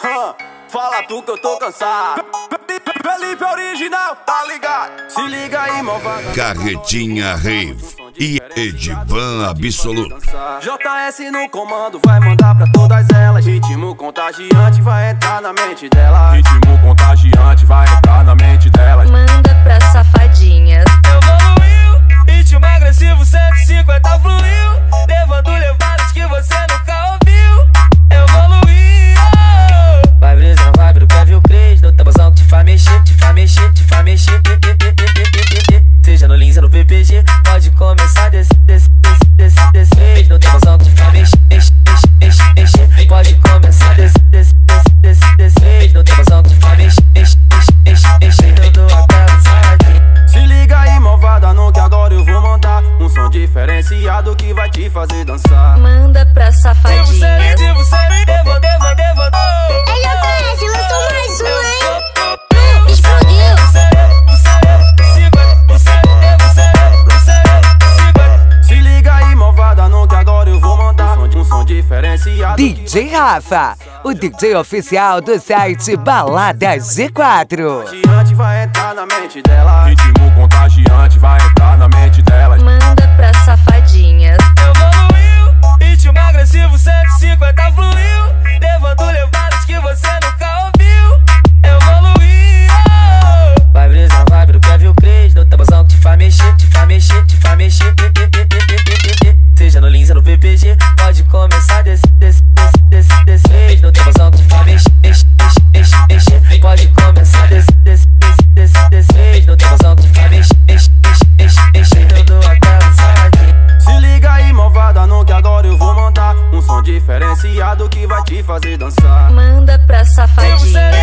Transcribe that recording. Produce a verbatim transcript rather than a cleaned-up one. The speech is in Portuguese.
Hum, fala tu que eu tô cansado. Felipe original, tá ligado? Se liga aí, malvada. Carretinha Rave e Edivan Absoluto. J S no comando, vai mandar pra todas elas. Ritmo contagiante vai entrar na mente delas. Ritmo contagiante vai entrar na mente delas. Manda pra safadinhas. Evoluiu, ritmo agressivo cento e cinquenta fluiu, levando levadas que você nunca ouviu. Evoluiu. Vai brisa, vai pro Kevin Cres, no tabuzão que te faz mexer, te faz mexer, te faz mexer. Seja no Lins ou no P P G, pode começar desse, desse, desse, desse, desse. No tabuzão que te faz mexer, mexer, mexer, mexer. Pode começar desse, desse, desse, desse, desse. No tabuzão que te faz mexer, mexer, mexer, mexer. Todo a casa. Se liga aí, malvada, no que agora eu vou mandar um som diferenciado que vai te fazer dançar. Manda pra safadinhas. Devo ser, devo ser, devo, devo, devo. Ele oferece, lançou mais um, hein? Explodiu. Se liga aí, malvada, no que agora eu vou mandar um som diferenciado. D J Rafa, o D J oficial do site Balada G quatro. Contagiante vai entrar na mente dela. Ritmo contagiante vai entrar na mente dela. Manda pra safadinhas. Evoluiu, ritmo agressivo cento e cinquenta fluiu, levando levadas que você nunca ouviu. Evoluiu. Vai brisa, vai pro Kevin Cres, no tabuzão que te faz mexer, te faz mexer, te faz mexer. Seja no Lins ou no P P G, pode começar desse, desse, desse, desse, desse. No tabuzão que te faz mexer, mexer, mexer, mexer. Pode começar desse, desse, desse, desse, desse. No tabuzão que te faz mexer, mexer, mexer, mexer. Todo a casa. Se liga aí, malvada, no que agora eu vou mandar um som diferenciado que vai te fazer dançar. Manda pra Devo safadinhas. ser,